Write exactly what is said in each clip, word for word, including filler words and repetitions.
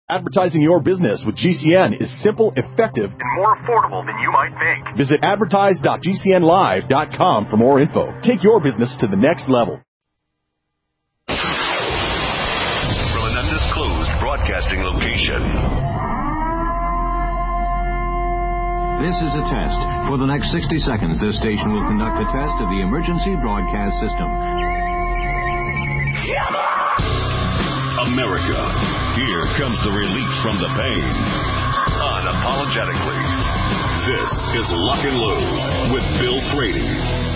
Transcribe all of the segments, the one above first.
Advertising your business with G C N is simple, effective, and more affordable than you might think. Visit advertise dot g c n live dot com for more info. Take your business to the next level. From an undisclosed broadcasting location. This is a test. For the next sixty seconds, this station will conduct a test of the emergency broadcast system. America, here comes the relief from the pain. Unapologetically. This is Lock and Load with Bill Frady.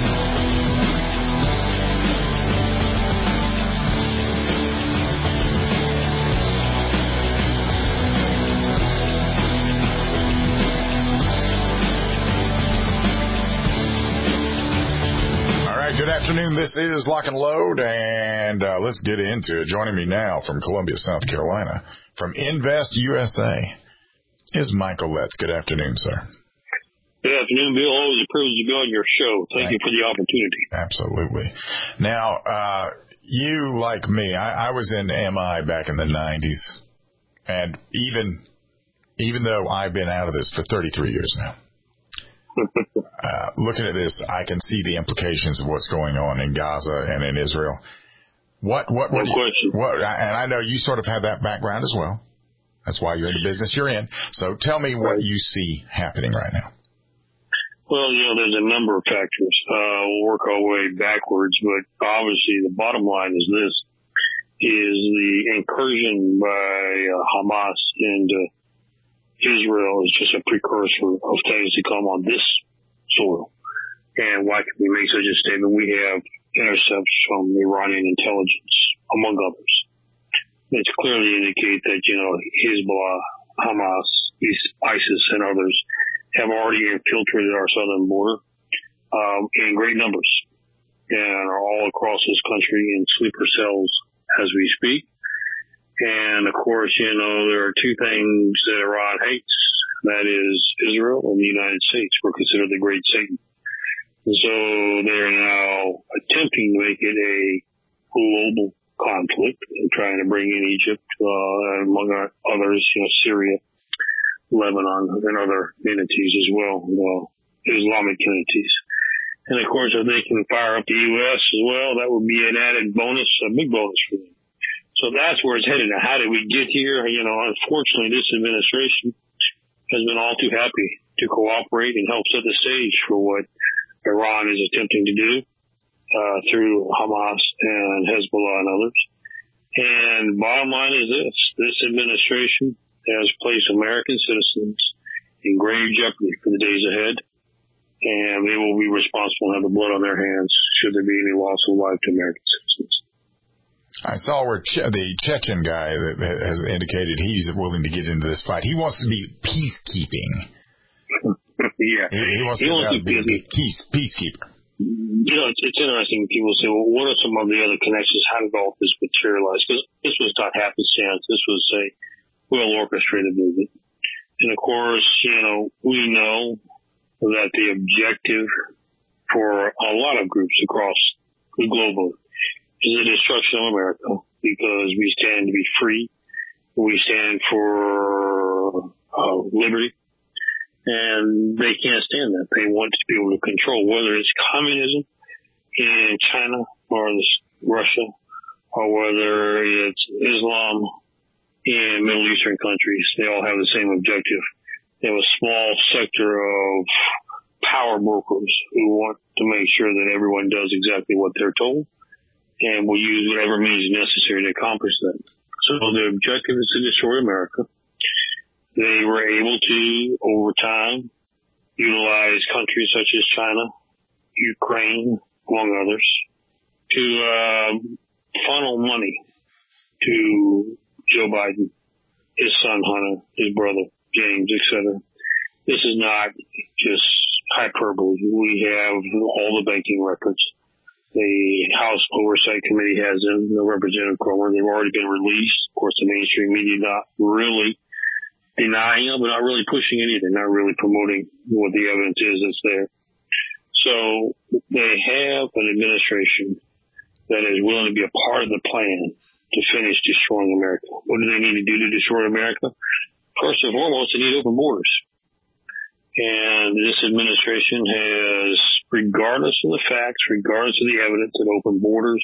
Good afternoon. This is Lock and Load, and uh, let's get into it. Joining me now from Columbia, South Carolina, from Invest U S A, is Michael Letts. Good afternoon, sir. Good afternoon, Bill. Always a privilege to be on your show. Thank, Thank you for the opportunity. Absolutely. Now, uh, you, like me, I, I was in M I back in the nineties, and even even though I've been out of this for thirty-three years now, Uh, looking at this, I can see the implications of what's going on in Gaza and in Israel. What, what, what, no question. what, and I know you sort of have that background as well. That's why you're in the business you're in. So tell me what you see happening right now. Well, you know, there's a number of factors. Uh, we'll work our way backwards, but obviously the bottom line is this, is the incursion by uh, Hamas into Israel is just a precursor of things to come on this soil. And why can we make such a statement? We have intercepts from Iranian intelligence, among others, which clearly indicate that, you know, Hezbollah, Hamas, ISIS, and others have already infiltrated our southern border um, in great numbers and are all across this country in sleeper cells as we speak. And, of course, you know, there are two things that Iran hates. That is Israel and the United States. We're considered the great Satan. So they're now attempting to make it a global conflict and trying to bring in Egypt, uh, among others, you know, Syria, Lebanon, and other entities as well, uh, Islamic entities. And, of course, if they can fire up the U S as well, that would be an added bonus, a big bonus for them. So that's where it's headed. Now, how did we get here? You know, unfortunately, this administration has been all too happy to cooperate and help set the stage for what Iran is attempting to do uh, through Hamas and Hezbollah and others. And bottom line is this. This administration has placed American citizens in grave jeopardy for the days ahead, and they will be responsible and have the blood on their hands should there be any loss of life to American citizens. I saw where che- the Chechen guy that has indicated he's willing to get into this fight. He wants to be peacekeeping. yeah. He, he wants he to wants uh, be a peace, peacekeeper. You know, it's, it's interesting. People say, well, what are some of the other connections? How did all this materialize? Because this was not happenstance. This was a well-orchestrated movement. And, of course, you know, we know that the objective for a lot of groups across the globe is the destruction of America, because we stand to be free. We stand for uh, liberty. And they can't stand that. They want to be able to control, whether it's communism in China or Russia, or whether it's Islam in Middle Eastern countries. They all have the same objective. They have a small sector of power brokers who want to make sure that everyone does exactly what they're told, and will use whatever means necessary to accomplish that. So the objective is to destroy America. They were able to, over time, utilize countries such as China, Ukraine, among others, to uh, funnel money to Joe Biden, his son Hunter, his brother James, et cetera. This is not just hyperbole. We have all the banking records. The House Oversight Committee has them, the Representative Cromer. They've already been released. Of course, the mainstream media not really denying them, but not really pushing it either, not really promoting what the evidence is that's there. So they have an administration that is willing to be a part of the plan to finish destroying America. What do they need to do to destroy America? First and foremost, they need open borders. And this administration has, regardless of the facts, regardless of the evidence, that open borders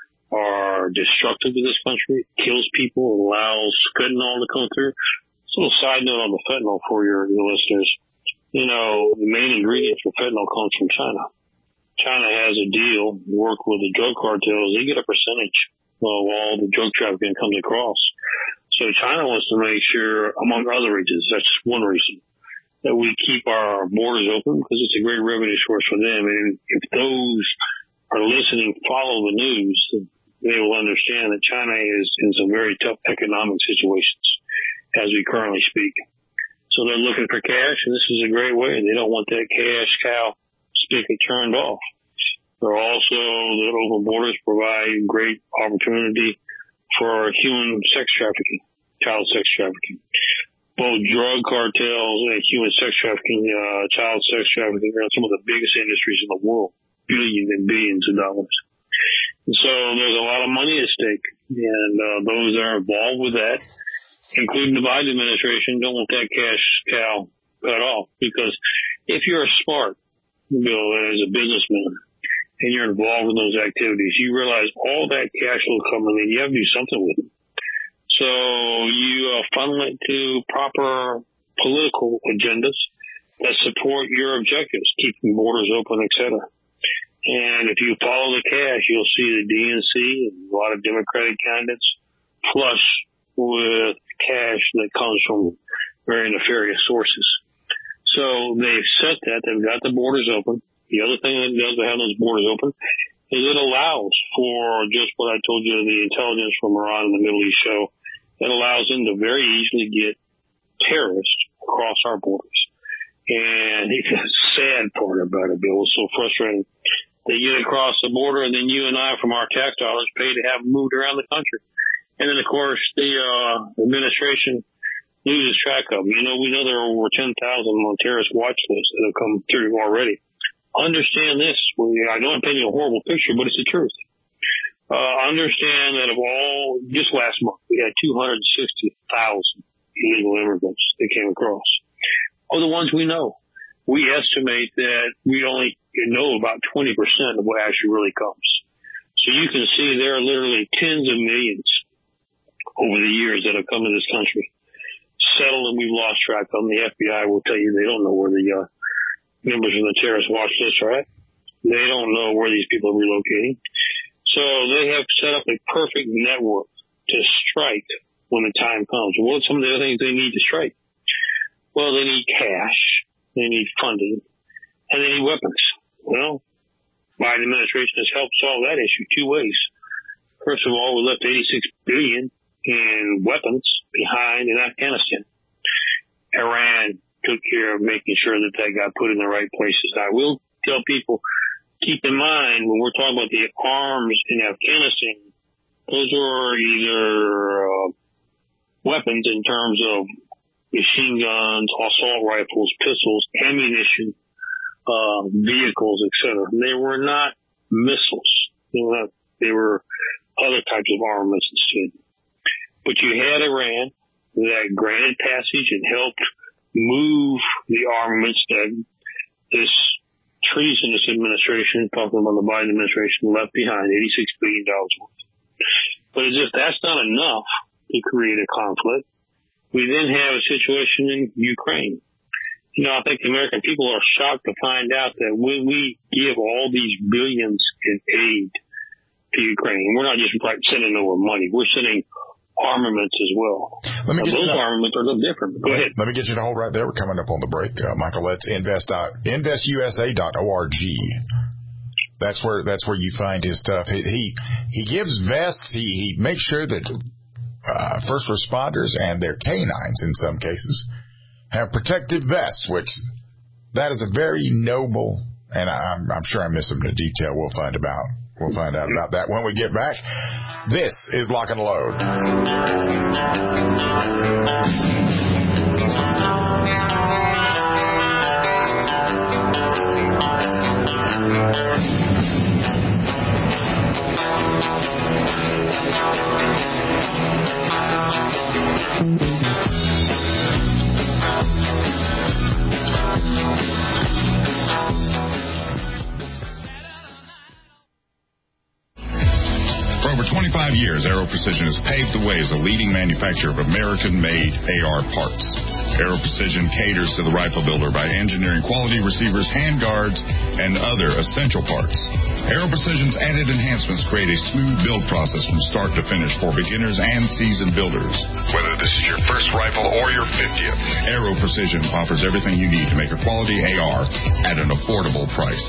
are destructive to this country, kills people, allows fentanyl to come through. Just a little side note on the fentanyl for your, your listeners. You know, the main ingredient for fentanyl comes from China. China has a deal, work with the drug cartels. They get a percentage of all the drug trafficking comes across. So China wants to make sure, among other reasons, that's one reason, that we keep our borders open because it's a great revenue source for them. And if those are listening, follow the news, they will understand that China is in some very tough economic situations as we currently speak. So they're looking for cash, and this is a great way. They don't want that cash cow spigot turned off. They're also, the open borders provide great opportunity for human sex trafficking, child sex trafficking. Both drug cartels and human sex trafficking, uh, child sex trafficking are some of the biggest industries in the world, billions and billions of dollars. And so there's a lot of money at stake, and uh, those that are involved with that, including the Biden administration, don't want that cash cow cut off. Because if you're smart, Bill, as a businessman, and you're involved in those activities, you realize all that cash will come in, and you have to do something with it. So you uh, funnel it to proper political agendas that support your objectives, keeping borders open, et cetera. And if you follow the cash, you'll see the D N C and a lot of Democratic candidates flush with cash that comes from very nefarious sources. So they've set that. They've got the borders open. The other thing that it does to have those borders open is it allows for just what I told you, the intelligence from Iran and the Middle East show. It allows them to very easily get terrorists across our borders. And the sad part about it, Bill, is so frustrating. They get across the border, and then you and I, from our tax dollars, pay to have them moved around the country. And then, of course, the uh, administration loses track of them. You know, we know there are over ten thousand on terrorist watch lists that have come through already. Understand this. I know I'm painting a horrible picture, but it's the truth. Uh, understand that of all, just last month, we had two hundred sixty thousand illegal immigrants that came across. Of the ones we know, we estimate that we only know about twenty percent of what actually really comes. So you can see there are literally tens of millions over the years that have come to this country. Settled, and we've lost track of them. The F B I will tell you they don't know where the uh, members of the terrorist watch list are at. They don't know where these people are relocating. So they have set up a perfect network to strike when the time comes. What are some of the other things they need to strike? Well, they need cash, they need funding, and they need weapons. Well, Biden administration has helped solve that issue two ways. First of all, we left eighty-six billion dollars in weapons behind in Afghanistan. Iran took care of making sure that that got put in the right places. I will tell people, keep in mind, when we're talking about the arms in Afghanistan, those are either uh, weapons in terms of machine guns, assault rifles, pistols, ammunition, uh, vehicles, et cetera. They were not missiles. They were, not, they were other types of armaments instead. But you had Iran that granted passage and helped move the armaments that this treasonous administration, talking about the Biden administration, left behind, eighty-six billion dollars worth. But as if that's not enough to create a conflict, we then have a situation in Ukraine. You know, I think the American people are shocked to find out that when we give all these billions in aid to Ukraine, we're not just like sending over money, we're sending armaments as well. Let me now, get those you to, armaments are a little different. Go ahead. Let me get you to hold right there. We're coming up on the break. Uh, Michael, let's invest, uh, invest U S A dot org. That's where, that's where you find his stuff. He, he, he gives vests. He, he makes sure that, uh, first responders and their canines in some cases have protective vests, which that is a very noble, and I'm, I'm sure I'm missing the detail. We'll find about, we'll find out about that when we get back. This is Lock and Load. twenty-five years, Aero Precision has paved the way as a leading manufacturer of American-made A R parts. Aero Precision caters to the rifle builder by engineering quality receivers, handguards, and other essential parts. Aero Precision's added enhancements create a smooth build process from start to finish for beginners and seasoned builders. Whether this is your first rifle or your fiftieth, Aero Precision offers everything you need to make a quality A R at an affordable price.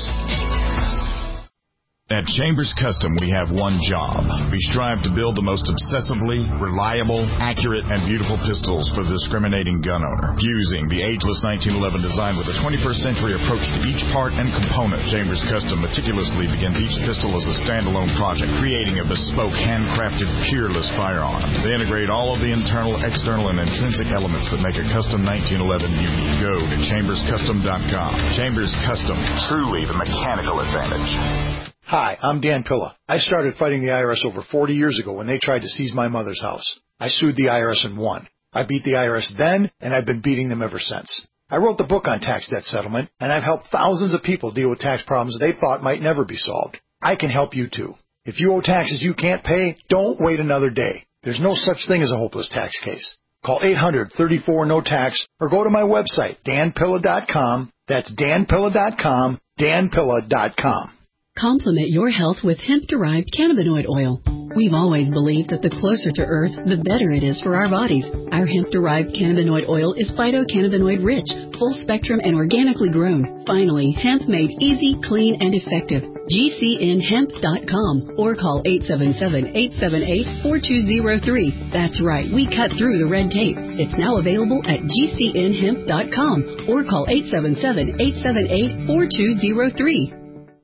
At Chambers Custom, we have one job. We strive to build the most obsessively reliable, accurate, and beautiful pistols for the discriminating gun owner. Fusing the ageless nineteen eleven design with a twenty-first century approach to each part and component, Chambers Custom meticulously begins each pistol as a standalone project, creating a bespoke, handcrafted, peerless firearm. They integrate all of the internal, external, and intrinsic elements that make a custom nineteen eleven unique. Go to chambers custom dot com. Chambers Custom, truly the mechanical advantage. Hi, I'm Dan Pilla. I started fighting the I R S over forty years ago when they tried to seize my mother's house. I sued the I R S and won. I beat the I R S then, and I've been beating them ever since. I wrote the book on tax debt settlement, and I've helped thousands of people deal with tax problems they thought might never be solved. I can help you too. If you owe taxes you can't pay, don't wait another day. There's no such thing as a hopeless tax case. Call eight hundred, thirty-four, no tax or go to my website, dan pilla dot com. That's dan pilla dot com, dan pilla dot com. Complement your health with hemp-derived cannabinoid oil. We've always believed that the closer to Earth, the better it is for our bodies. Our hemp-derived cannabinoid oil is phytocannabinoid-rich, full-spectrum, and organically grown. Finally, hemp made easy, clean, and effective. G C N hemp dot com or call eight seven seven, eight seven eight, four two zero three. That's right, we cut through the red tape. It's now available at G C N hemp dot com or call eight seven seven, eight seven eight, four two zero three.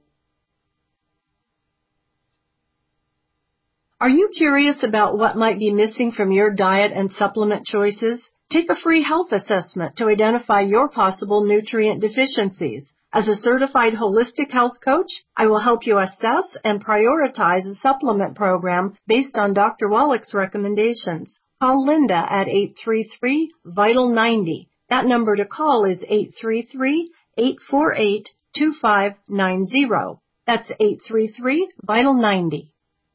Are you curious about what might be missing from your diet and supplement choices? Take a free health assessment to identify your possible nutrient deficiencies. As a certified holistic health coach, I will help you assess and prioritize a supplement program based on Doctor Wallach's recommendations. Call Linda at eight three three, vital ninety. That number to call is eight three three, eight four eight, two five nine zero. That's eight three three, vital ninety.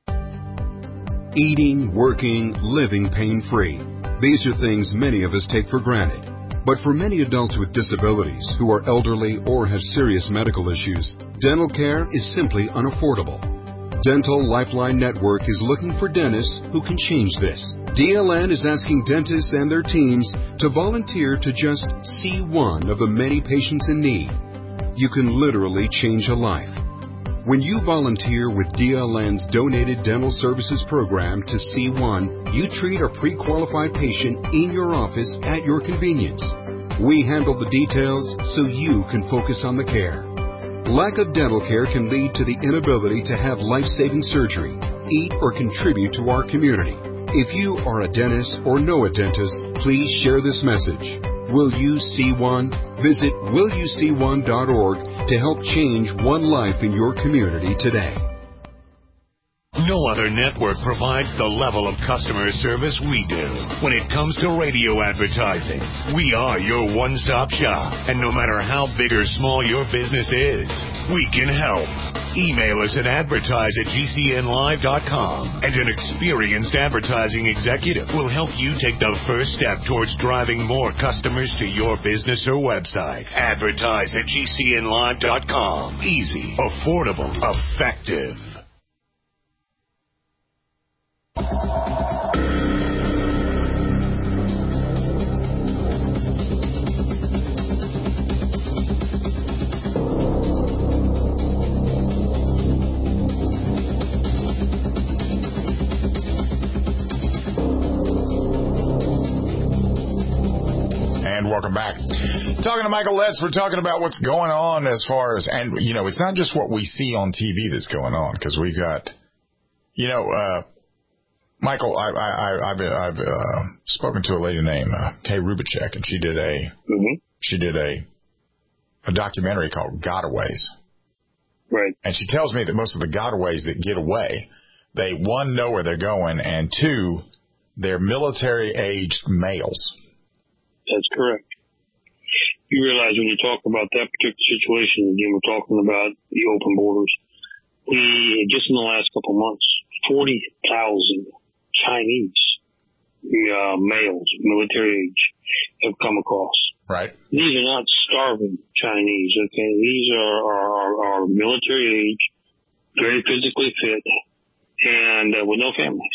Eating, working, living pain-free. These are things many of us take for granted. But for many adults with disabilities who are elderly or have serious medical issues, dental care is simply unaffordable. Dental Lifeline Network is looking for dentists who can change this. D L N is asking dentists and their teams to volunteer to just see one of the many patients in need. You can literally change a life. When you volunteer with D L N's Donated Dental Services Program to C one, you treat a pre-qualified patient in your office at your convenience. We handle the details so you can focus on the care. Lack of dental care can lead to the inability to have life-saving surgery, eat, or contribute to our community. If you are a dentist or know a dentist, please share this message. Will you see one? Visit will you see one dot org to help change one life in your community today. No other network provides the level of customer service we do. When it comes to radio advertising, we are your one-stop shop. And no matter how big or small your business is, we can help. Email us at advertise at G C N live dot com, and an experienced advertising executive will help you take the first step towards driving more customers to your business or website. Advertise at G C N live dot com. Easy, affordable, effective. And welcome back. Talking to Michael Letts, we're talking about what's going on as far as, and, you know, it's not just what we see on T V that's going on, because we got, you know, uh, Michael, I, I, I've, I've uh, spoken to a lady named uh, Kay Rubachek, and she did a, mm-hmm. she did a, a documentary called Gotaways. Right. And she tells me that most of the gotaways that get away, they, one, know where they're going, and two, they're military-aged males. That's correct. You realize when you talk about that particular situation, again, we're talking about the open borders. We, just in the last couple of months, forty thousand Chinese uh, males, military age, have come across. Right. These are not starving Chinese, okay? These are, are, are military age, very physically fit, and uh, with no family.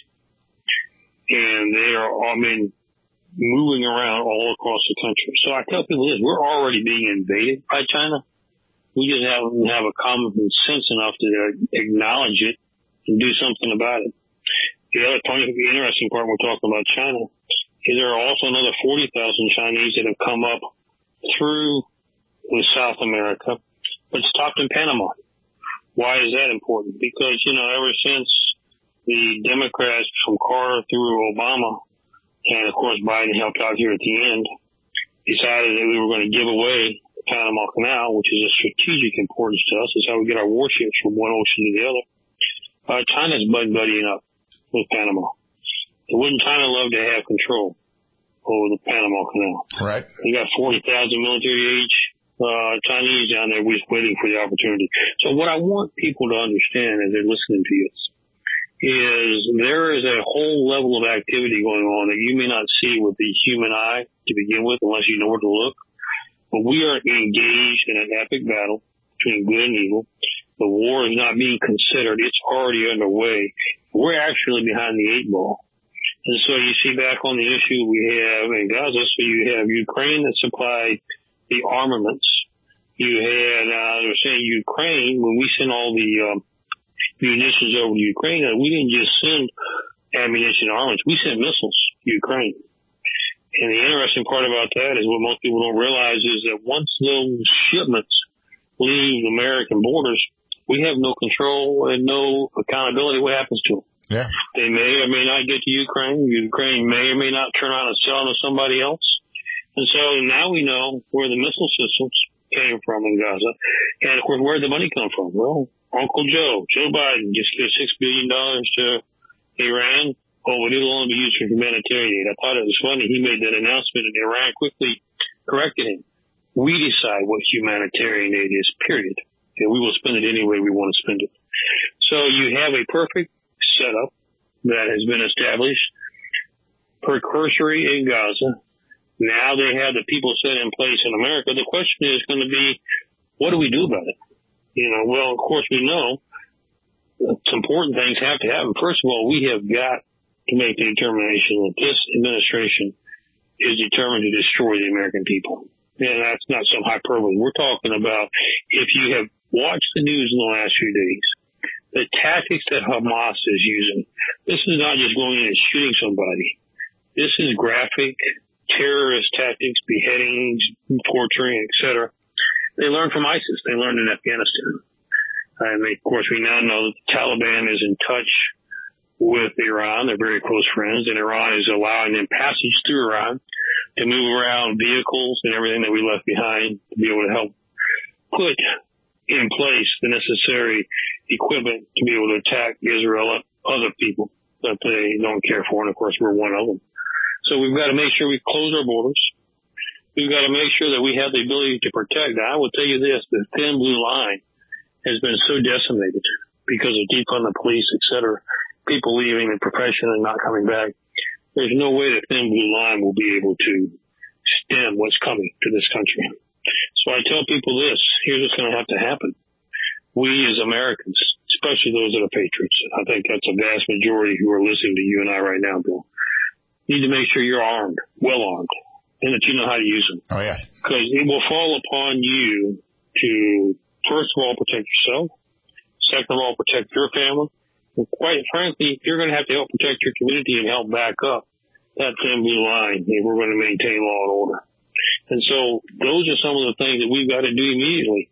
And they are, I mean, moving around all across the country. So I tell people this, we're already being invaded by China. We just haven't have a common sense enough to acknowledge it and do something about it. The other funny, the interesting part when we're talking about China is there are also another forty thousand Chinese that have come up through South America, but stopped in Panama. Why is that important? Because, you know, ever since the Democrats from Carter through Obama, and of course Biden helped out here at the end, decided that we were going to give away the Panama Canal, which is of strategic importance to us. It's how we get our warships from one ocean to the other. Uh, China's bud-buddying up with Panama. Wouldn't China love to have control over the Panama Canal? Right. We got forty thousand military age uh, Chinese down there. We're just waiting for the opportunity. So what I want people to understand as they're listening to you is there is a whole level of activity going on that you may not see with the human eye to begin with unless you know where to look. But we are engaged in an epic battle between good and evil. The war is not being considered. It's already underway. We're actually behind the eight ball. And so you see back on the issue we have in Gaza, so you have Ukraine that supplied the armaments. You had, uh, they were saying Ukraine, when we sent all the um, munitions over to Ukraine, uh, we didn't just send ammunition and armaments, we sent missiles to Ukraine. And the interesting part about that is what most people don't realize is that once those shipments leave American borders, we have no control and no accountability what happens to them. Yeah. They may or may not get to Ukraine. Ukraine may or may not turn around and sell them to somebody else. And so now we know where the missile systems came from in Gaza. And, of course, where did the money come from? Well, Uncle Joe, Joe Biden, just gave six billion dollars to Iran. Oh, but it'll only be used for humanitarian aid. I thought it was funny. He made that announcement, and Iran quickly corrected him. We decide what humanitarian aid is, period. And we will spend it any way we want to spend it. So you have a perfect setup that has been established, precursory in Gaza. Now they have the people set in place in America. The question is going to be, what do we do about it? You know, well, of course we know some important things have to happen. First of all, we have got to make the determination that this administration is determined to destroy the American people. And that's not some hyperbole. We're talking about, if you have watched the news in the last few days, the tactics that Hamas is using, this is not just going in and shooting somebody. This is graphic terrorist tactics, beheadings, torturing, et cetera. They learned from ISIS. They learned in Afghanistan. And they, of course, we now know that the Taliban is in touch with Iran. They're very close friends, and Iran is allowing them passage through Iran to move around vehicles and everything that we left behind to be able to help put in place the necessary equipment to be able to attack Israel and other people that they don't care for. And of course, we're one of them. So we've got to make sure we close our borders. We've got to make sure that we have the ability to protect. Now, I will tell you this, the thin blue line has been so decimated because of defund the police, et cetera, people leaving the profession and not coming back. There's no way the thin blue line will be able to stem what's coming to this country. So I tell people this, here's what's going to have to happen. We as Americans, especially those that are patriots, I think that's a vast majority who are listening to you and I right now, Bill, need to make sure you're armed, well armed, and that you know how to use them. Oh, yeah. Because it will fall upon you to, first of all, protect yourself. Second of all, protect your family. And quite frankly, you're going to have to help protect your community and help back up that thin blue line if we're going to maintain law and order. And so those are some of the things that we've got to do immediately.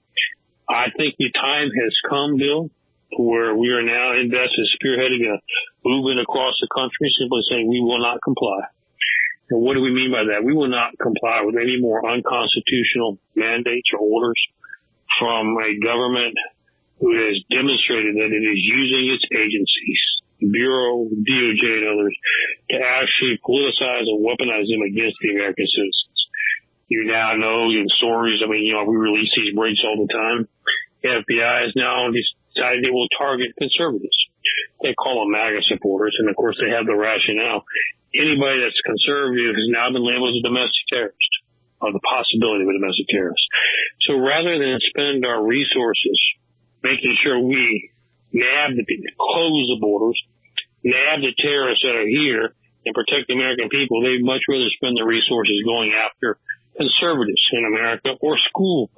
I think the time has come, Bill, where we are now invested, spearheading a movement across the country, simply saying we will not comply. And what do we mean by that? We will not comply with any more unconstitutional mandates or orders from a government who has demonstrated that it is using its agencies, the Bureau, D O J, and others, to actually politicize and weaponize them against the American citizens. You now know in stories, I mean, you know, we release these breaks all the time. The F B I has now decided it will target conservatives. they call them MAGA supporters, and of course they have the rationale. Anybody that's conservative has now been labeled as a domestic terrorist, or the possibility of a domestic terrorist. So rather than spend our resources making sure we nab the people, close the borders, nab the terrorists that are here, and protect the American people, they'd much rather spend their resources going after conservatives in America or school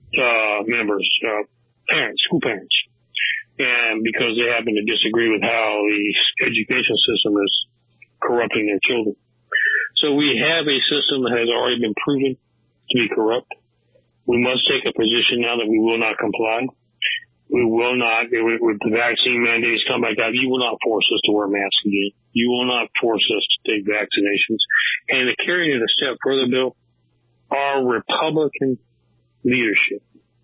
uh, members, uh, parents, school parents, and because they happen to disagree with how the education system is corrupting their children. So we have a system that has already been proven to be corrupt. We must take a position now that we will not comply. We will not, with the vaccine mandates come back out, you will not force us to wear masks again. You will not force us to take vaccinations. And to carry it a step further, Bill, our Republican leadership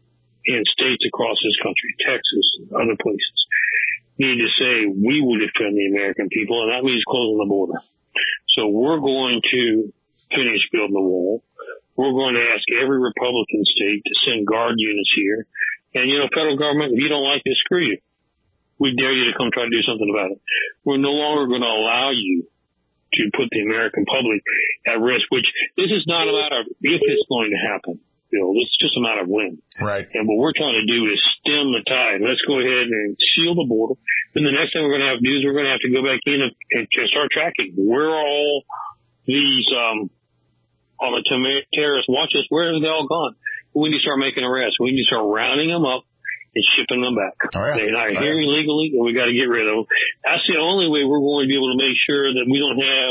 in states across this country, Texas, other places, need to say we will defend the American people, and that means closing the border. So we're going to finish building the wall. We're going to ask every Republican state to send guard units here. And, you know, federal government, if you don't like this, screw you. We dare you to come try to do something about it. We're no longer going to allow you to put the American public at risk, which this is not a matter of if it's going to happen, Bill. It's just a matter of when. Right. And what we're trying to do is stem the tide. Let's go ahead and seal the border. Then the next thing we're going to have to do is we're going to have to go back in and, and start tracking where all these um, all the terrorists watch us. Where are they all gone? We need to start making arrests. We need to start rounding them up and shipping them back. Oh, yeah. They're not oh, here yeah. illegally, and we got to get rid of them. That's the only way we're going to be able to make sure that we don't have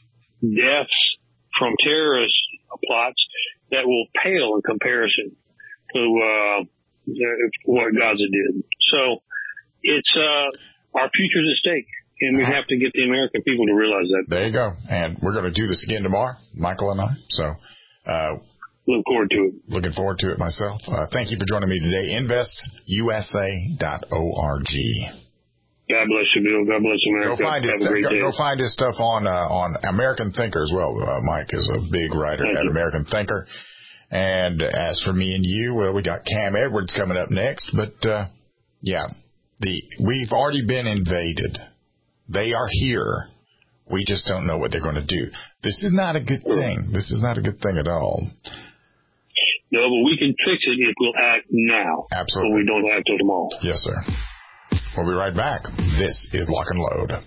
deaths from terrorist plots that will pale in comparison to uh, what Gaza did. So it's uh, our future's at stake, and we have to get the American people to realize that. There you go. And we're going to do this again tomorrow, Michael and I. So. Uh, Look forward to it. Looking forward to it myself. Uh, thank you for joining me today. invest U S A dot org. God bless you, Bill. God bless America. Go find his, go, go find his stuff on uh, on American Thinker as well. Uh, Mike is a big writer Thank at you. American Thinker. And as for me and you, well, we got Cam Edwards coming up next. But, uh, yeah, the we've already been invaded. They are here. We just don't know what they're going to do. This is not a good thing. This is not a good thing at all. No, but we can fix it if we'll act now. Absolutely. But we don't have till tomorrow. Yes, sir. We'll be right back. This is Lock and Load.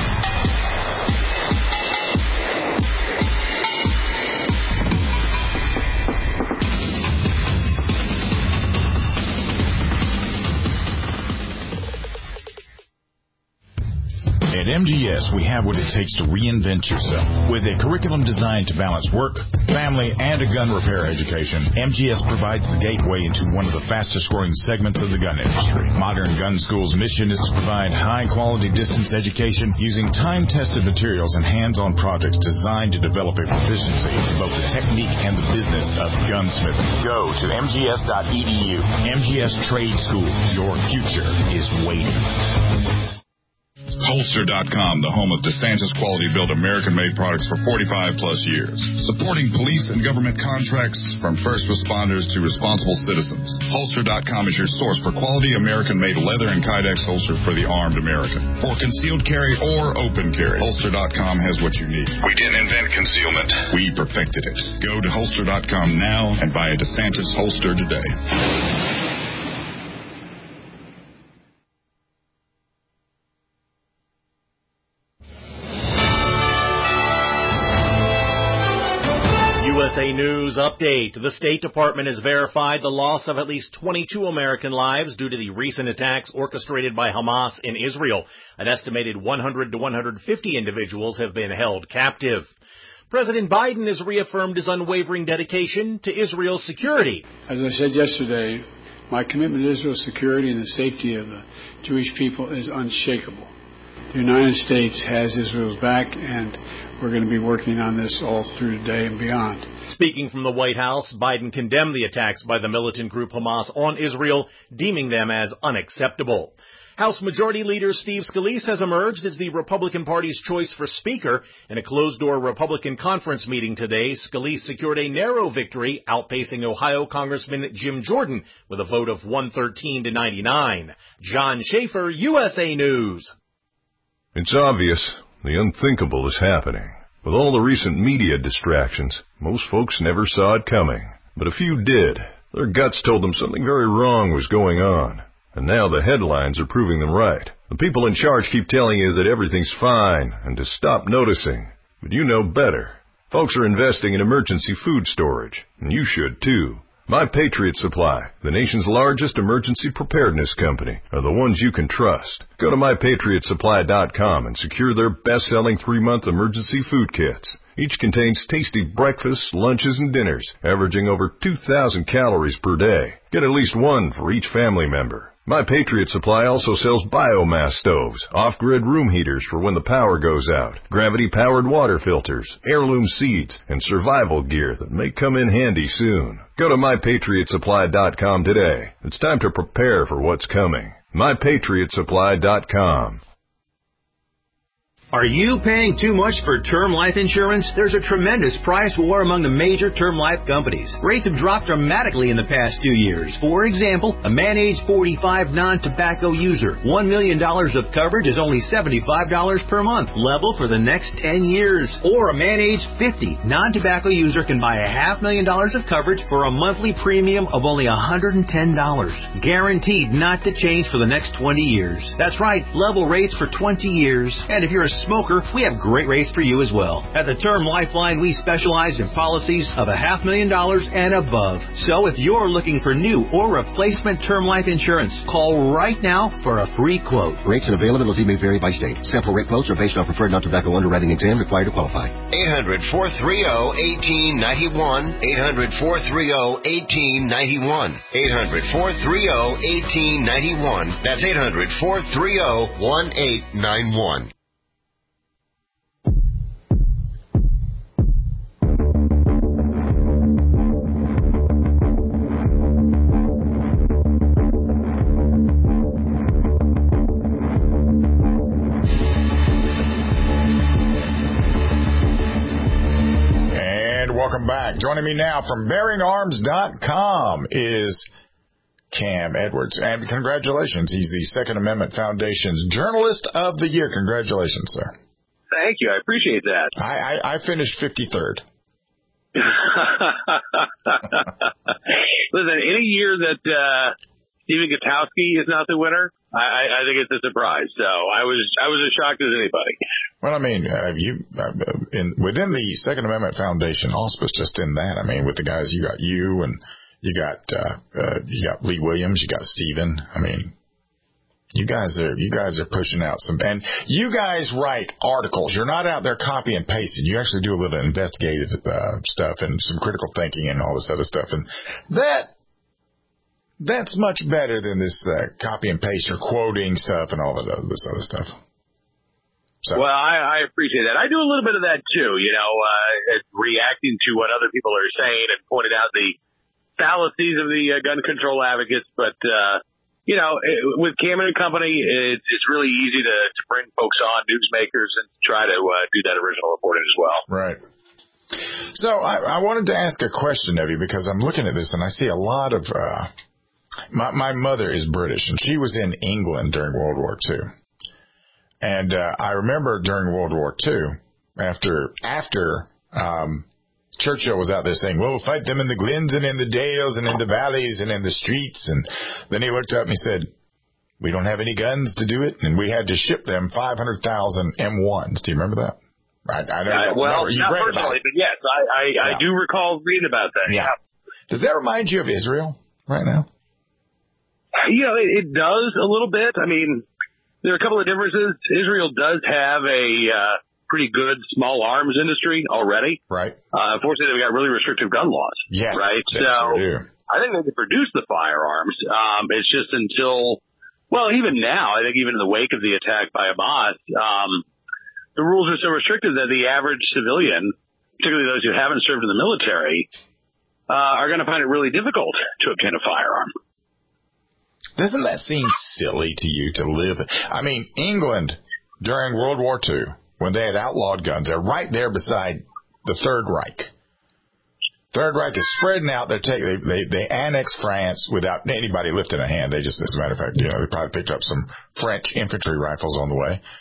At M G S, we have what it takes to reinvent yourself. With a curriculum designed to balance work, family, and a gun repair education, M G S provides the gateway into one of the fastest-growing segments of the gun industry. Modern Gun School's mission is to provide high-quality distance education using time-tested materials and hands-on projects designed to develop a proficiency in both the technique and the business of gunsmithing. Go to M G S dot E D U. M G S Trade School. Your future is waiting. Holster dot com, the home of DeSantis quality built American-made products for forty-five plus years. Supporting police and government contracts from first responders to responsible citizens. Holster dot com is your source for quality American-made leather and Kydex holsters for the armed American. For concealed carry or open carry, Holster dot com has what you need. We didn't invent concealment. We perfected it. Go to Holster dot com now and buy a DeSantis holster today. U S A News update. The State Department has verified the loss of at least twenty-two American lives due to the recent attacks orchestrated by Hamas in Israel. An estimated one hundred to one hundred fifty individuals have been held captive. President Biden has reaffirmed his unwavering dedication to Israel's security. As I said yesterday, my commitment to Israel's security and the safety of the Jewish people is unshakable. The United States has Israel's back, and we're going to be working on this all through today and beyond. Speaking from the White House, Biden condemned the attacks by the militant group Hamas on Israel, deeming them as unacceptable. House Majority Leader Steve Scalise has emerged as the Republican Party's choice for Speaker. In a closed-door Republican conference meeting today, Scalise secured a narrow victory, outpacing Ohio Congressman Jim Jordan with a vote of one thirteen to ninety-nine. John Schaefer, U S A News. It's obvious the unthinkable is happening. With all the recent media distractions, most folks never saw it coming. But a few did. Their guts told them something very wrong was going on. And now the headlines are proving them right. The people in charge keep telling you that everything's fine and to stop noticing. But you know better. Folks are investing in emergency food storage, and you should too. My Patriot Supply, the nation's largest emergency preparedness company, are the ones you can trust. Go to my patriot supply dot com and secure their best-selling three-month emergency food kits. Each contains tasty breakfasts, lunches, and dinners, averaging over two thousand calories per day. Get at least one for each family member. My Patriot Supply also sells biomass stoves, off-grid room heaters for when the power goes out, gravity-powered water filters, heirloom seeds, and survival gear that may come in handy soon. Go to my patriot supply dot com today. It's time to prepare for what's coming. my patriot supply dot com. Are you paying too much for term life insurance? There's a tremendous price war among the major term life companies. Rates have dropped dramatically in the past two years. For example, a man age forty-five non-tobacco user, one million dollars of coverage is only seventy-five dollars per month, level for the next ten years. Or a man age fifty non-tobacco user can buy a half million dollars of coverage for a monthly premium of only one hundred ten dollars. Guaranteed not to change for the next twenty years. That's right, level rates for twenty years. And if you're a smoker, we have great rates for you as well. At the Term Lifeline, we specialize in policies of a half million dollars and above. So if you're looking for new or replacement term life insurance, call right now for a free quote. Rates and availability may vary by state. Sample rate quotes are based on preferred non-tobacco underwriting exam required to qualify. eight hundred, four three zero, one eight nine one. eight hundred, four three zero, one eight nine one. eight hundred, four three zero, one eight nine one. That's eight hundred, four three zero, one eight nine one. Welcome back. Joining me now from bearing arms dot com is Cam Edwards. And congratulations. He's the Second Amendment Foundation's Journalist of the Year. Congratulations, sir. Thank you. I appreciate that. I, I, I finished fifty-third. Listen, any year that uh, Stephen Gutowski is not the winner, I, I think it's a surprise. So I was I was as shocked as anybody. Well, I mean, uh, you uh, in within the Second Amendment Foundation auspice, just in that, I mean, with the guys, you got you and you got uh, uh, you got Lee Williams, you got Stephen. I mean, you guys are you guys are pushing out some, and you guys write articles. You're not out there copy and pasting. You actually do a little investigative uh, stuff and some critical thinking and all this other stuff, and that. That's much better than this uh, copy and paste or quoting stuff and all that other, this other stuff. So. Well, I, I appreciate that. I do a little bit of that too, you know, uh, reacting to what other people are saying and pointing out the fallacies of the uh, gun control advocates. But, uh, you know, it, with Cameron and Company, it, it's really easy to, to bring folks on, newsmakers, and try to uh, do that original reporting as well. Right. So I, I wanted to ask a question of you because I'm looking at this and I see a lot of uh, my, my mother is British and she was in England during World War Two. And uh, I remember during World War Two, after after um, Churchill was out there saying, "We'll fight them in the glens and in the dales and in the valleys and in the streets," and then he looked up and he said, "We don't have any guns to do it," and we had to ship them five hundred thousand M ones. Do you remember that? I, I don't uh, well, you not read personally, about it. but yes, I, I, yeah. I do recall reading about that. Yeah. yeah. Does that remind you of Israel right now? You know, it, it does a little bit. I mean. There are a couple of differences. Israel does have a uh, pretty good small arms industry already. Right. Uh, unfortunately, they've got really restrictive gun laws. Yes. Right. So sure I think they can produce the firearms. Um, it's just until, well, even now, I think even in the wake of the attack by Hamas, um, the rules are so restrictive that the average civilian, particularly those who haven't served in the military, uh, are going to find it really difficult to obtain a firearm. Doesn't that seem silly to you to live? I mean, England during World War Two, when they had outlawed guns, they're right there beside the Third Reich. Third Reich is spreading out. They're take, they, they they annexed France without anybody lifting a hand. They just, as a matter of fact, you know, they probably picked up some French infantry rifles on the way.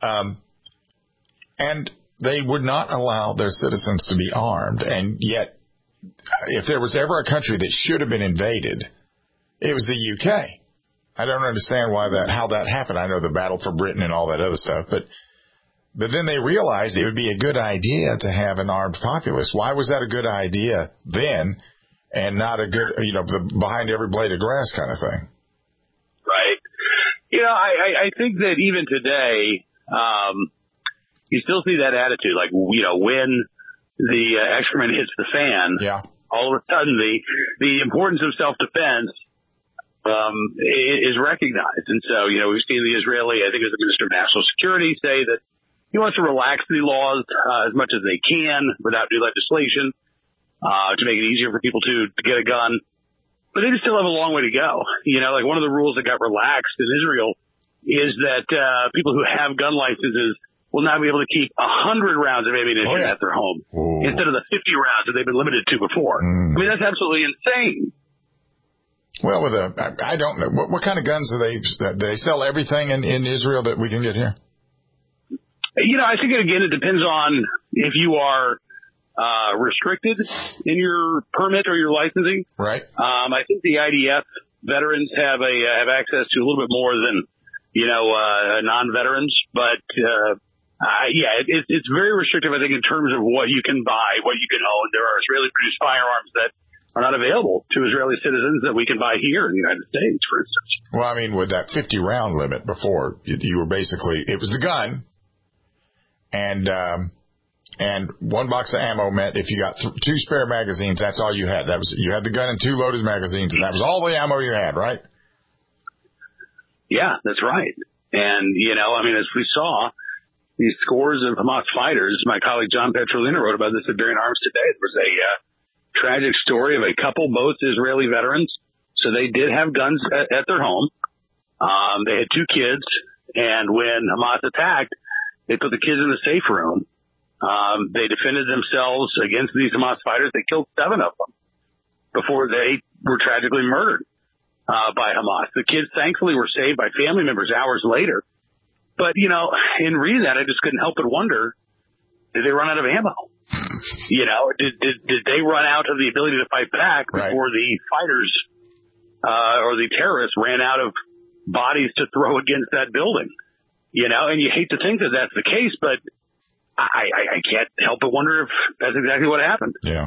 Um, and they would not allow their citizens to be armed. And yet, if there was ever a country that should have been invaded, it was the U K. I don't understand why that, how that happened. I know the battle for Britain and all that other stuff, but, but then they realized it would be a good idea to have an armed populace. Why was that a good idea then and not a good, you know, the behind every blade of grass kind of thing? Right. You know, I, I think that even today, um, you still see that attitude. Like, you know, when the uh, excrement hits the fan, yeah. all of a sudden the, the importance of self-defense um, is recognized. And so, you know, we've seen the Israeli, I think it was the Minister of National Security, say that he wants to relax the laws uh, as much as they can without new legislation uh, to make it easier for people to, to get a gun. But they still have a long way to go. You know, like one of the rules that got relaxed in Israel is that uh, people who have gun licenses will now be able to keep one hundred rounds of ammunition oh, yeah. at their home Whoa. instead of the fifty rounds that they've been limited to before. Mm. I mean, that's absolutely insane. Well, with a, I don't know. What, what kind of guns do they, do they sell everything in, in Israel that we can get here? You know, I think, again, it depends on if you are uh, restricted in your permit or your licensing. Right. Um, I think the I D F veterans have a have access to a little bit more than, you know, uh, non-veterans. But, uh, uh, yeah, it, it, it's very restrictive, I think, in terms of what you can buy, what you can own. There are Israeli-produced firearms that are not available to Israeli citizens that we can buy here in the United States, for instance. Well, I mean, with that fifty round limit before, you, you were basically, it was the gun, and um, and one box of ammo meant if you got th- two spare magazines, that's all you had. That was you had the gun and two loaded magazines, and that was all the ammo you had, right? Yeah, that's right. And, you know, I mean, as we saw, these scores of Hamas fighters, my colleague John Petrolina wrote about this at Bearing Arms today. There was a uh, tragic story of a couple, both Israeli veterans. So they did have guns at, at their home. Um, they had two kids. And when Hamas attacked, they put the kids in the safe room. Um, they defended themselves against these Hamas fighters. They killed seven of them before they were tragically murdered uh, by Hamas. The kids, thankfully, were saved by family members hours later. But, you know, in reading that, I just couldn't help but wonder, did they run out of ammo? You know, did, did did they run out of the ability to fight back before right. the fighters uh, or the terrorists ran out of bodies to throw against that building? You know, and you hate to think that that's the case, but I, I, I can't help but wonder if that's exactly what happened. Yeah.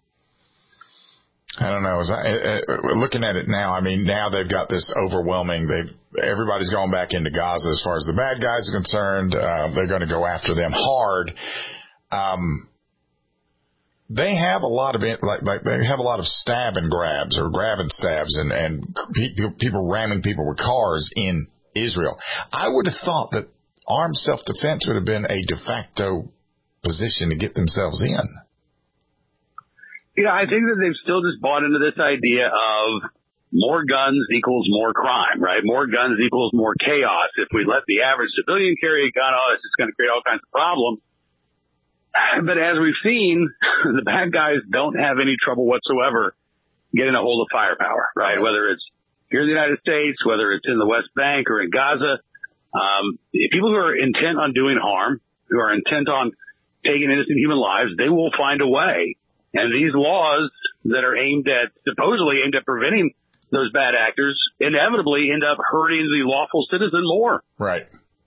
I don't know. As I, uh, looking at it now, I mean, now they've got this overwhelming. They've everybody's going back into Gaza as far as the bad guys are concerned. Uh, they're going to go after them hard. Um, they have a lot of it, like, like they have a lot of stab and grabs or grab and stabs and and pe- people ramming people with cars in Israel. I would have thought that armed self-defense would have been a de facto position to get themselves in. Yeah, I think that they've still just bought into this idea of more guns equals more crime, right? More guns equals more chaos. If we let the average civilian carry a gun, oh, it's just going to create all kinds of problems. But as we've seen, the bad guys don't have any trouble whatsoever getting a hold of firepower, right? Whether it's here in the United States, whether it's in the West Bank or in Gaza, um, people who are intent on doing harm, who are intent on taking innocent human lives, they will find a way. And these laws that are aimed at, supposedly aimed at preventing those bad actors, inevitably end up hurting the lawful citizen more. Right.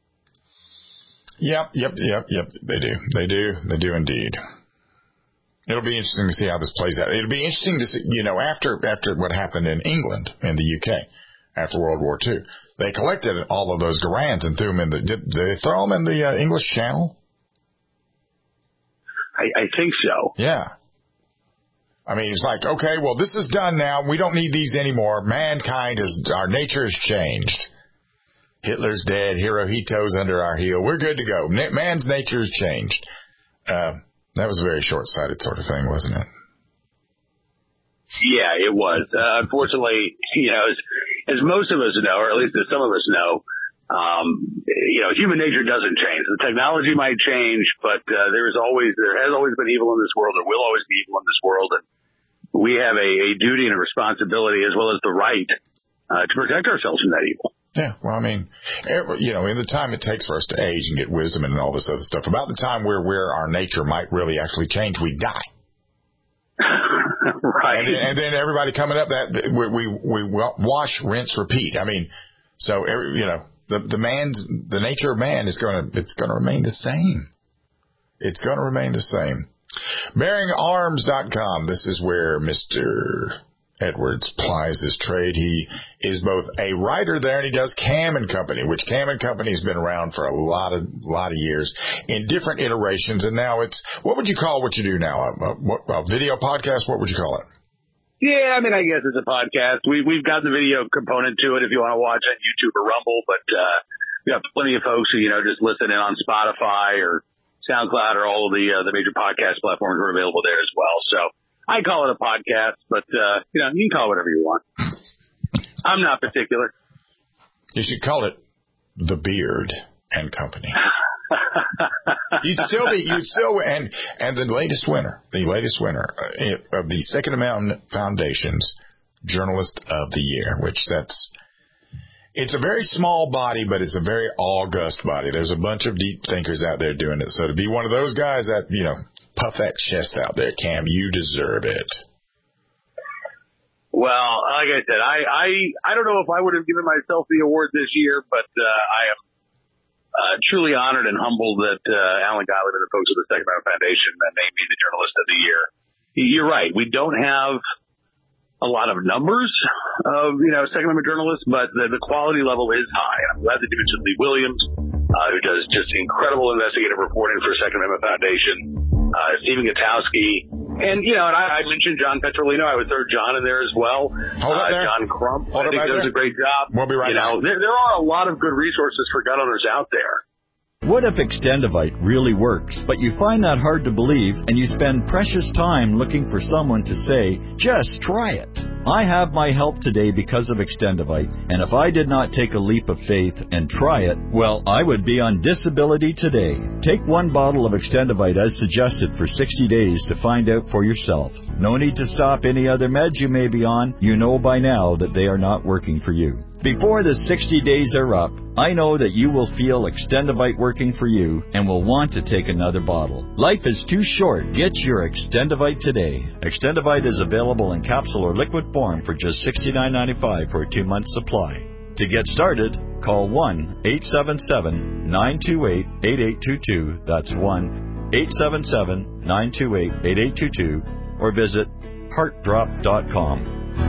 Yep, yep, yep, yep. They do. They do. They do indeed. It'll be interesting to see how this plays out. It'll be interesting to see, you know, after after what happened in England and the U K after World War Two, they collected all of those Garans and threw them in the. Did, did they throw them in the uh, English Channel? I, I think so. Yeah. I mean, it's like, okay, well, this is done now. We don't need these anymore. Mankind is, our nature has changed. Hitler's dead. Hirohito's under our heel. We're good to go. Man's nature has changed. Uh, that was a very short-sighted sort of thing, wasn't it? Yeah, it was. Uh, unfortunately, you know, as, as most of us know, or at least as some of us know, um, you know, human nature doesn't change. The technology might change, but uh, there is always, there has always been evil in this world. There will always be evil in this world, and we have a, a duty and a responsibility, as well as the right, uh, to protect ourselves from that evil. Yeah, well, I mean, every, you know, in the time it takes for us to age and get wisdom and all this other stuff, about the time where, where our nature might really actually change, we die. Right. And then, and then everybody coming up that we, we, we wash, rinse, repeat. I mean, so, every, you know, the, the man's, the nature of man is going to, it's going to remain the same. It's going to remain the same. Bearing Arms dot com. This is where Mister Edwards plies his trade. He is both a writer there, and he does Cam and Company, which Cam and Company has been around for a lot of lot of years in different iterations. And now it's, what would you call what you do now? A, a, a video podcast? What would you call it? Yeah, I mean, I guess it's a podcast. We, we've got the video component to it if you want to watch on YouTube or Rumble, but uh, we have plenty of folks who, you know, just listen in on Spotify or SoundCloud or all of the uh, the major podcast platforms are available there as well. So I call it a podcast, but, uh, you know, you can call it whatever you want. I'm not particular. You should call it The Beard and Company. You'd still be, you'd still, and, and the latest winner, the latest winner of the Second Amendment Foundation's Journalist of the Year, which that's, it's a very small body, but it's a very august body. There's a bunch of deep thinkers out there doing it. So to be one of those guys that, you know, puff that chest out there, Cam, you deserve it. Well, like I said, I, I, I don't know if I would have given myself the award this year, but uh, I am uh, truly honored and humbled that uh, Alan Gottlieb and the folks of the Second Amendment Foundation named me the Journalist of the Year. You're right. We don't have a lot of numbers of, you know, Second Amendment journalists, but the, the quality level is high. I'm glad that you mentioned Lee Williams, uh, who does just incredible investigative reporting for Second Amendment Foundation. Uh, Stephen Gutowski, and, you know, and I, I mentioned John Petrolino. I would throw John in there as well. Hold uh, John Crump, Hold I think right does there. a great job. We'll be right you back. know, there, there are a lot of good resources for gun owners out there. What if Extendivite really works, but you find that hard to believe and you spend precious time looking for someone to say, just try it? I have my help today because of Extendivite, and if I did not take a leap of faith and try it, well, I would be on disability today. Take one bottle of Extendivite as suggested for sixty days to find out for yourself. No need to stop any other meds you may be on. You know by now that they are not working for you. Before the sixty days are up, I know that you will feel Extendivite working for you and will want to take another bottle. Life is too short. Get your Extendivite today. Extendivite is available in capsule or liquid form for just sixty-nine ninety-five for a two-month supply. To get started, call one eight seven seven, nine two eight, eight eight two two. That's one eight seven seven, nine two eight, eight eight two two or visit heart drop dot com.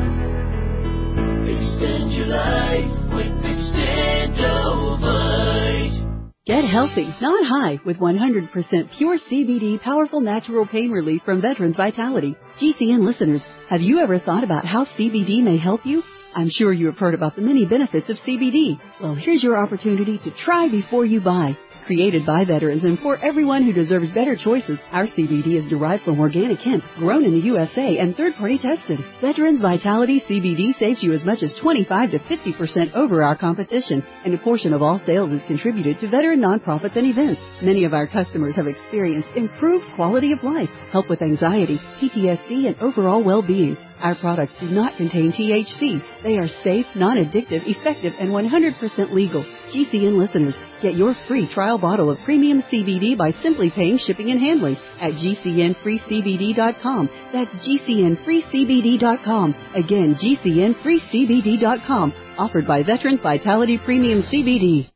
Extend your life with Extendivite. Get healthy, not high, with one hundred percent pure C B D powerful natural pain relief from Veterans Vitality. G C N listeners, have you ever thought about how C B D may help you? I'm sure you have heard about the many benefits of C B D. Well, here's your opportunity to try before you buy. Created by veterans and for everyone who deserves better choices, our C B D is derived from organic hemp, grown in the U S A and third-party tested. Veterans Vitality C B D saves you as much as twenty-five to fifty percent over our competition, and a portion of all sales is contributed to veteran nonprofits and events. Many of our customers have experienced improved quality of life, help with anxiety, P T S D, and overall well-being. Our products do not contain T H C. They are safe, non-addictive, effective, and one hundred percent legal. G C N listeners, get your free trial bottle of premium C B D by simply paying shipping and handling at G C N free C B D dot com. That's G C N free C B D dot com. Again, G C N free C B D dot com. Offered by Veterans Vitality Premium C B D.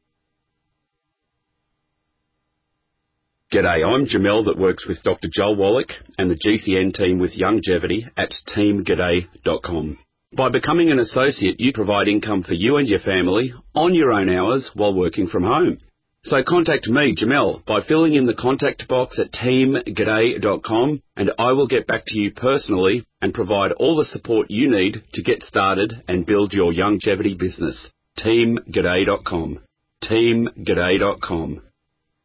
G'day, I'm Jamel that works with Doctor Joel Wallach and the G C N team with Longevity at team g'day dot com. By becoming an associate, you provide income for you and your family on your own hours while working from home. So contact me, Jamel, by filling in the contact box at team g'day dot com, and I will get back to you personally and provide all the support you need to get started and build your longevity business. team g'day dot com. team g'day dot com.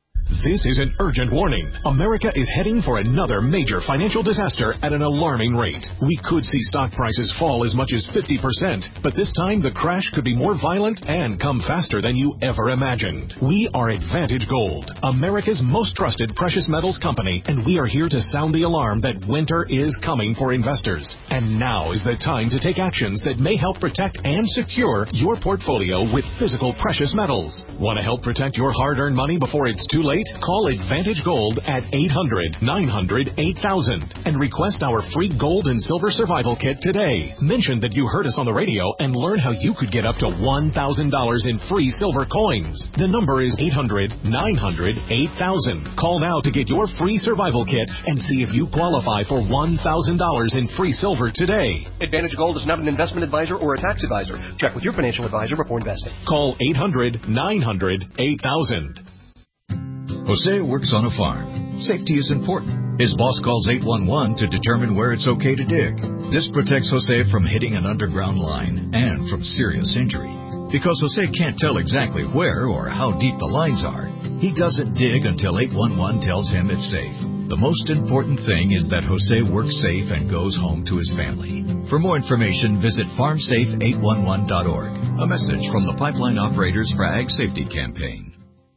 This is an urgent warning. America is heading for another major financial disaster at an alarming rate. We could see stock prices fall as much as fifty percent, but this time the crash could be more violent and come faster than you ever imagined. We are Advantage Gold, America's most trusted precious metals company, and we are here to sound the alarm that winter is coming for investors. And now is the time to take actions that may help protect and secure your portfolio with physical precious metals. Want to help protect your hard-earned money before it's too late? Call Advantage Gold at eight hundred, nine hundred, eight thousand and request our free gold and silver survival kit today. Mention that you heard us on the radio and learn how you could get up to one thousand dollars in free silver coins. The number is eight hundred, nine hundred, eight thousand. Call now to get your free survival kit and see if you qualify for one thousand dollars in free silver today. Advantage Gold is not an investment advisor or a tax advisor. Check with your financial advisor before investing. Call eight hundred, nine hundred, eight thousand. Jose works on a farm. Safety is important. His boss calls eight one one to determine where it's okay to dig. This protects Jose from hitting an underground line and from serious injury. Because Jose can't tell exactly where or how deep the lines are, he doesn't dig until eight one one tells him it's safe. The most important thing is that Jose works safe and goes home to his family. For more information, visit farm safe eight one one dot org. A message from the Pipeline Operators for Ag Safety Campaign.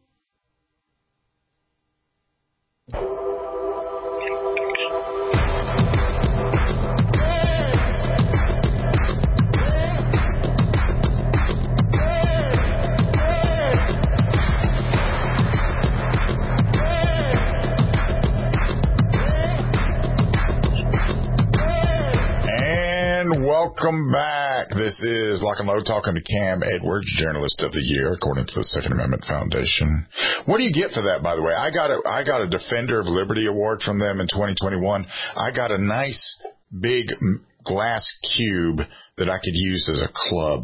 Welcome back. This is Lock and Load talking to Cam Edwards, Journalist of the Year, according to the Second Amendment Foundation. What do you get for that, by the way? I got a I got a Defender of Liberty award from them in twenty twenty-one. I got a nice big glass cube that I could use as a club.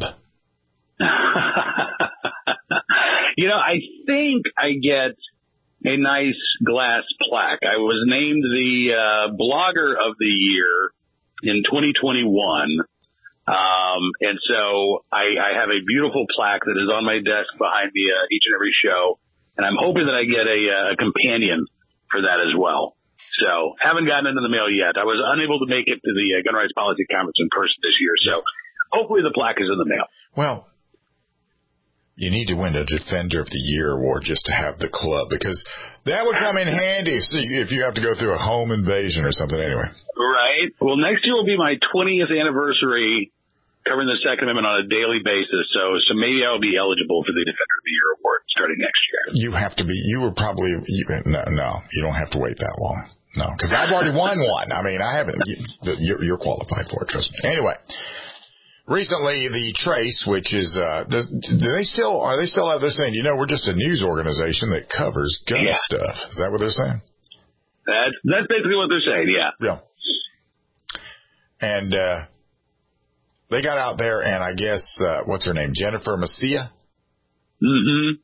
You know, I think I get a nice glass plaque. I was named the uh, Blogger of the Year in twenty twenty-one. Um, and so I, I have a beautiful plaque that is on my desk behind me uh, each and every show. And I'm hoping that I get a, a companion for that as well. So haven't gotten into the mail yet. I was unable to make it to the uh, Gun Rights Policy Conference in person this year. So hopefully the plaque is in the mail. Well, you need to win a Defender of the Year award just to have the club, because that would come in handy if you have to go through a home invasion or something anyway. Right. Well, next year will be my twentieth anniversary covering the Second Amendment on a daily basis. So, so maybe I'll be eligible for the Defender of the Year award starting next year. You have to be, you were probably, you, no, no, you don't have to wait that long. No, because I've already won one. I mean, I haven't, you, you're, you're qualified for it, trust me. Anyway. Recently, the Trace, which is, uh, does, do they still, are they still out there saying, you know, we're just a news organization that covers gun yeah. stuff? Is that what they're saying? That's, that's basically what they're saying, yeah. Yeah. And, uh, they got out there and I guess, uh, what's her name? Jennifer Messia? Mm-hmm.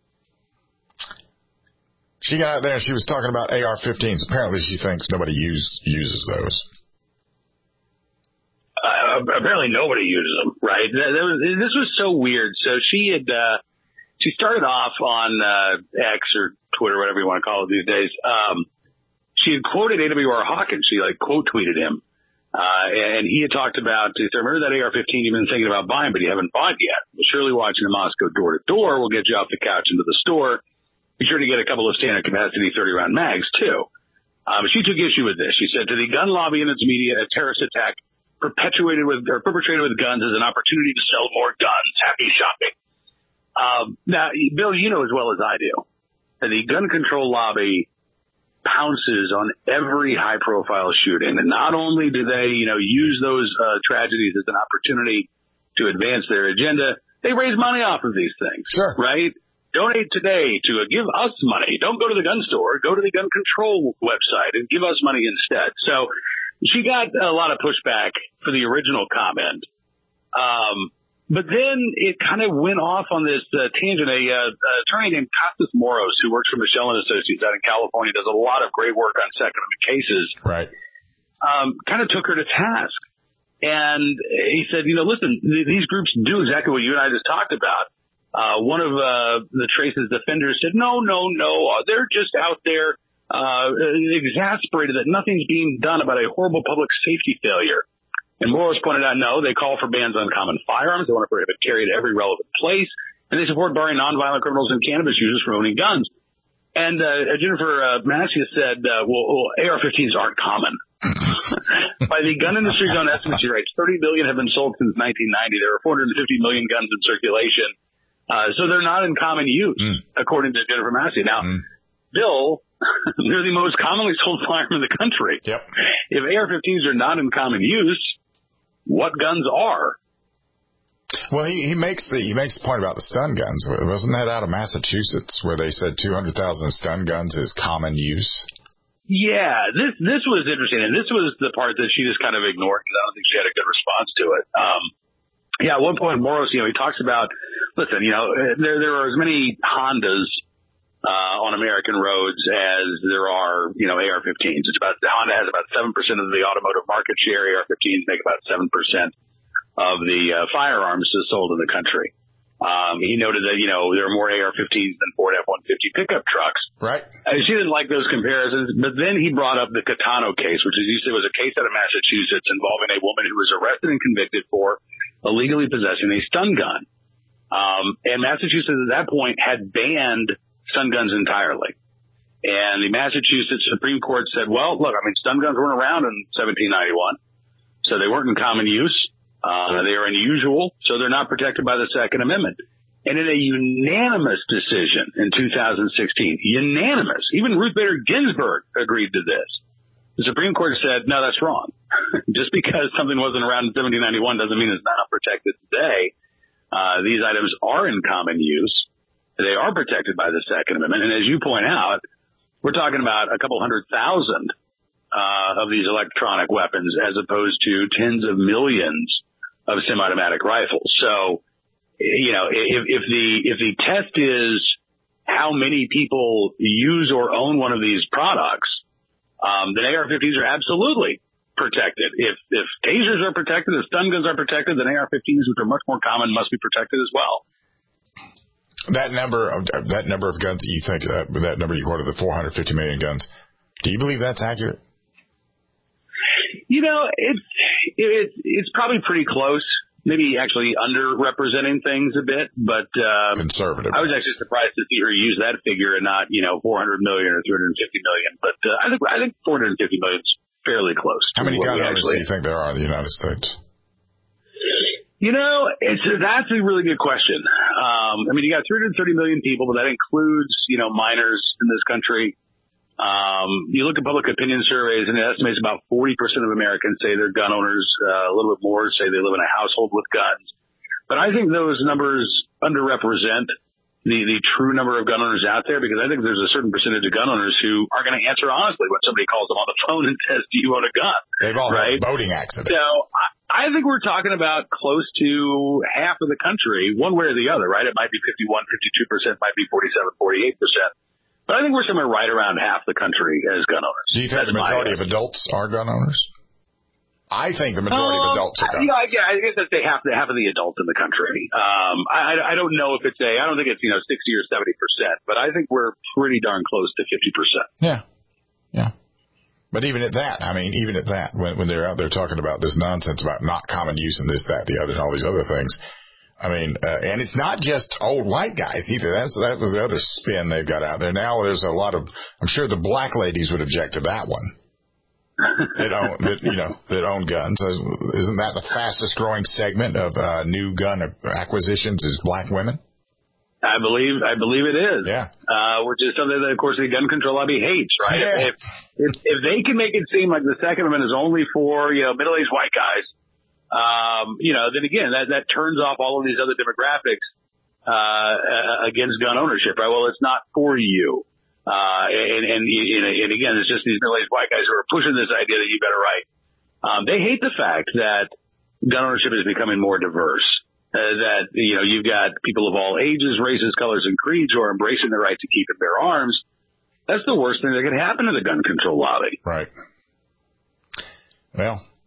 She got out there and she was talking about A R fifteens. Apparently she thinks nobody use, uses those. Uh, apparently nobody uses them, right? That, that was, this was so weird. So she had, uh, she started off on, uh, X or Twitter, whatever you want to call it these days. Um, she had quoted A W R Hawkins. She like quote tweeted him. Uh, and he had talked about, he said, remember that A R fifteen you've been thinking about buying, but you haven't bought yet. Well, surely watching the Moscow door to door will get you off the couch into the store. Be sure to get a couple of standard capacity thirty round mags too. Um, she took issue with this. She said, to the gun lobby and its media, a terrorist attack perpetuated with or perpetrated with guns is an opportunity to sell more guns. Happy shopping. Um, now, Bill, you know as well as I do that the gun control lobby pounces on every high profile shooting. And not only do they, you know, use those uh, tragedies as an opportunity to advance their agenda, they raise money off of these things. Sure. Right? Donate today to uh, give us money. Don't go to the gun store. Go to the gun control website and give us money instead. So she got a lot of pushback for the original comment. Um, but then it kind of went off on this uh, tangent. A uh, attorney named Costas Moros, who works for Michelle and Associates out in California, does a lot of great work on Second Amendment cases. Right. Um, kind of took her to task. And he said, you know, listen, th- these groups do exactly what you and I just talked about. Uh, one of uh, the Trace's defenders said, no, no, no, uh, they're just out there uh, exasperated that nothing's being done about a horrible public safety failure. And Moros pointed out, no, they call for bans on common firearms. They want to prohibit carry at every relevant place. And they support barring nonviolent criminals and cannabis users from owning guns. And uh, Jennifer uh, Massius said, uh, well, well, A R fifteens aren't common. By the gun industry's own estimates, you're right, thirty billion have been sold since nineteen ninety. There are four hundred fifty million guns in circulation. Uh, so they're not in common use, mm. according to Jennifer Massius. Now, mm. Bill, they're the most commonly sold firearm in the country. Yep. If A R fifteens are not in common use, what guns are? Well, he, he makes the he makes the point about the stun guns. Wasn't that out of Massachusetts where they said two hundred thousand stun guns is common use? Yeah, this this was interesting, and this was the part that she just kind of ignored because I don't think she had a good response to it. Um, yeah, at one point, Moros, you know, he talks about, listen, you know, there there are as many Hondas uh, on American roads as there are, you know, A R fifteens. It's about Honda has about seven percent of the automotive market share. A R fifteens make about seven percent of the uh, firearms sold in the country. Um, he noted that, you know, there are more A R fifteens than Ford F one fifty pickup trucks. Right. Uh, she didn't like those comparisons, but then he brought up the Catano case, which is, he said was a case out of Massachusetts involving a woman who was arrested and convicted for illegally possessing a stun gun. Um, and Massachusetts at that point had banned stun guns entirely. And the Massachusetts Supreme Court said, well, look, I mean, stun guns weren't around in seventeen ninety-one, so they weren't in common use. Uh, they are unusual, so they're not protected by the Second Amendment. And in a unanimous decision in two thousand sixteen, unanimous, even Ruth Bader Ginsburg agreed to this. The Supreme Court said, no, that's wrong. Just because something wasn't around in seventeen ninety-one doesn't mean it's not protected today. Uh, these items are in common use. They are protected by the Second Amendment. And as you point out, we're talking about a couple hundred thousand uh, of these electronic weapons as opposed to tens of millions of semi-automatic rifles. So, you know, if, if the if the test is how many people use or own one of these products, um, then A R fifteens are absolutely protected. If if tasers are protected, if stun guns are protected, then A R fifteens, which are much more common, must be protected as well. That number of that number of guns that you think that that number you quoted, the four hundred fifty million guns, do you believe that's accurate? You know, it's it's it's probably pretty close. Maybe actually underrepresenting things a bit, but um, conservative. I was actually surprised to see her use that figure and not, you know, four hundred million or three hundred fifty million. But uh, I think I think four hundred fifty million is fairly close. How many gun owners do you think there are in the United States? You know, it's that's a really good question. Um, I mean, you got three hundred thirty million people, but that includes, you know, minors in this country. Um, you look at public opinion surveys, and it estimates about forty percent of Americans say they're gun owners. Uh, a little bit more say they live in a household with guns. But I think those numbers underrepresent the, the true number of gun owners out there, because I think there's a certain percentage of gun owners who are going to answer honestly when somebody calls them on the phone and says, do you own a gun? They've all right? had boating accidents. So I, I think we're talking about close to half of the country, one way or the other, right? It might be fifty-one, fifty-two percent, might be forty-seven, forty-eight percent. But I think we're somewhere right around half the country as gun owners. Do you think That's the majority of adults are gun owners? I think the majority um, of adults are gun you know, owners. I, I guess I'd say half the half of the adults in the country. Um, I, I don't know if it's a, I don't think it's, you know, sixty or seventy percent, but I think we're pretty darn close to fifty percent. Yeah. Yeah. But even at that, I mean, even at that, when, when they're out there talking about this nonsense about not common use and this, that, the other, and all these other things, I mean, uh, and it's not just old white guys either. That's, that was the other spin they've got out there. Now there's a lot of, I'm sure the black ladies would object to that one. that own, that, you know, that own guns. Isn't that the fastest growing segment of uh, new gun acquisitions is black women? I believe, I believe it is. Yeah. Uh, which is something that, of course, the gun control lobby hates, right? Yeah. If, if, if they can make it seem like the Second Amendment is only for, you know, middle-aged white guys, Um, you know, then again, that, that turns off all of these other demographics, uh, against gun ownership, right? Well, it's not for you. Uh, and, and, and again, it's just these middle-aged white guys who are pushing this idea that you better write. Um, they hate the fact that gun ownership is becoming more diverse, uh, that, you know, you've got people of all ages, races, colors, and creeds who are embracing the right to keep and bear arms. That's the worst thing that could happen to the gun control lobby. Right. Well,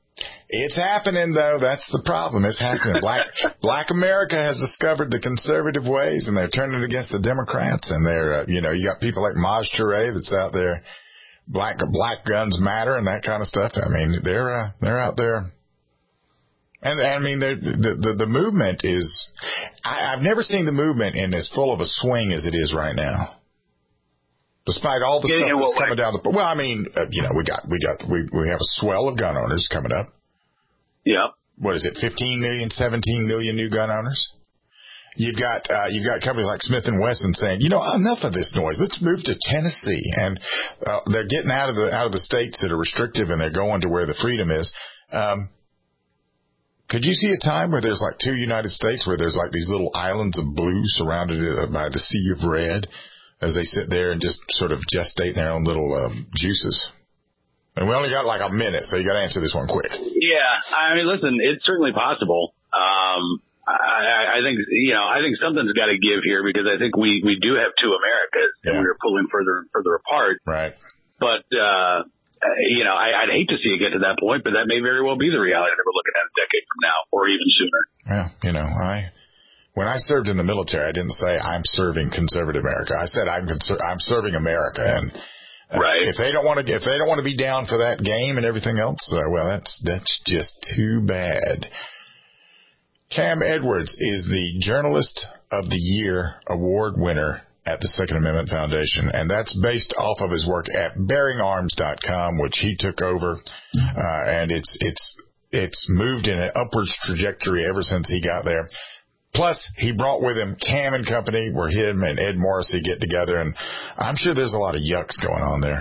It's happening, though. That's the problem. It's happening. Black Black America has discovered the conservative ways, and they're turning against the Democrats. And they're, uh, you know, you got people like Maj Touré that's out there, black black guns matter and that kind of stuff. I mean, they're uh, they're out there. And I mean, the the the movement is. I, I've never seen the movement in as full of a swing as it is right now. Despite all the yeah, stuff that's coming down the, well, I mean, uh, you know, we got, we got, we, we have a swell of gun owners coming up. Yeah. What is it? fifteen million, seventeen million new gun owners. You've got, uh, you've got companies like Smith and Wesson saying, you know, enough of this noise. Let's move to Tennessee. And, uh, they're getting out of the, out of the states that are restrictive and they're going to where the freedom is. Um, could you see a time where there's like two United States where there's like these little islands of blue surrounded by the sea of red? As they sit there and just sort of gestate their own little um, juices. And we only got like a minute, so you got to answer this one quick. Yeah, I mean, listen, it's certainly possible. Um, I, I think, you know, I think something's got to give here because I think we, we do have two Americas yeah. and we're pulling further and further apart. Right. But, uh, you know, I, I'd hate to see it get to that point, but that may very well be the reality that we're looking at a decade from now or even sooner. Yeah, you know, I... When I served in the military, I didn't say I'm serving conservative America. I said I'm conser- I'm serving America, and uh, right. if they don't want to if they don't want to be down for that game and everything else, uh, well, that's that's just too bad. Cam Edwards is the Journalist of the Year award winner at the Second Amendment Foundation, and that's based off of his work at bearing arms dot com, which he took over, uh, and it's it's it's moved in an upwards trajectory ever since he got there. Plus, he brought with him Cam and Company, where him and Ed Morrissey get together, and I'm sure there's a lot of yucks going on there.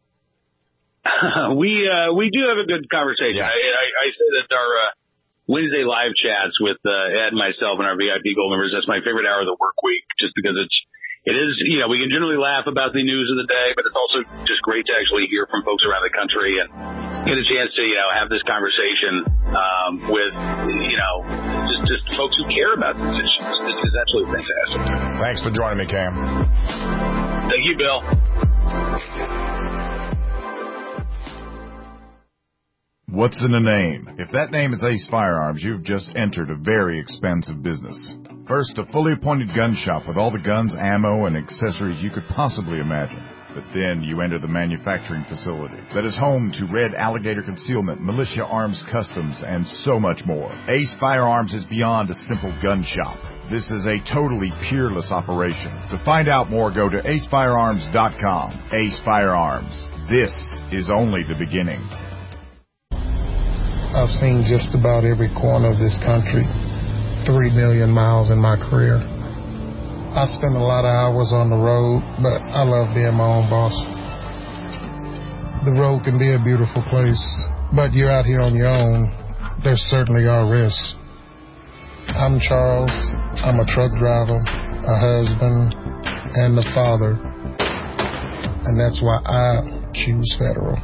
we uh, we do have a good conversation. Yeah. I, I, I say that our uh, Wednesday live chats with uh, Ed, myself, and our V I P Gold members, that's my favorite hour of the work week, just because it's it is, you know, we can generally laugh about the news of the day, but it's also just great to actually hear from folks around the country and get a chance to, you know, have this conversation um, with, you know, just, just folks who care about this. It's, it's, it's absolutely fantastic. Thanks for joining me, Cam. Thank you, Bill. What's in a name? If that name is Ace Firearms, you've just entered a very expensive business. First, a fully appointed gun shop with all the guns, ammo, and accessories you could possibly imagine. But then you enter the manufacturing facility that is home to Red Alligator Concealment, Militia Arms Customs, and so much more. Ace Firearms is beyond a simple gun shop. This is a totally peerless operation. To find out more, go to ace firearms dot com. Ace Firearms. This is only the beginning. I've seen just about every corner of this country. Three million miles in my career. I spend a lot of hours on the road, but I love being my own boss. The road can be a beautiful place, but you're out here on your own. There certainly are risks. I'm Charles. I'm a truck driver, a husband, and a father. And that's why I choose Federal.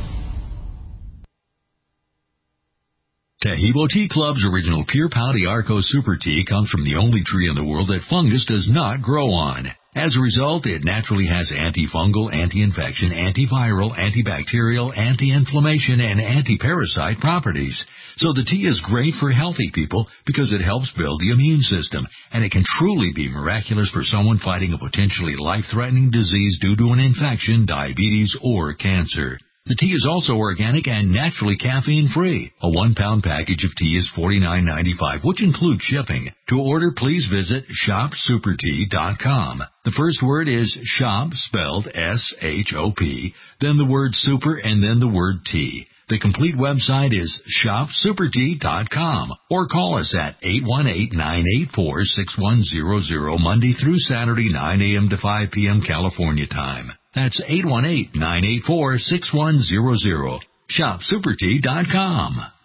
Taheebo Tea Club's original Pure Pau d'Arco Super Tea comes from the only tree in the world that fungus does not grow on. As a result, it naturally has antifungal, anti-infection, antiviral, antibacterial, anti-inflammation, and anti-parasite properties. So the tea is great for healthy people because it helps build the immune system, and it can truly be miraculous for someone fighting a potentially life-threatening disease due to an infection, diabetes, or cancer. The tea is also organic and naturally caffeine-free. A one-pound package of tea is forty-nine ninety-five, which includes shipping. To order, please visit shop super tea dot com. The first word is shop, spelled S H O P, then the word super, and then the word tea. The complete website is shop super tea dot com, or call us at eight one eight, nine eight four, six one zero zero Monday through Saturday, nine a.m. to five p.m. California time. That's eight one eight, nine eight four, six one zero zero. shop super tea dot com.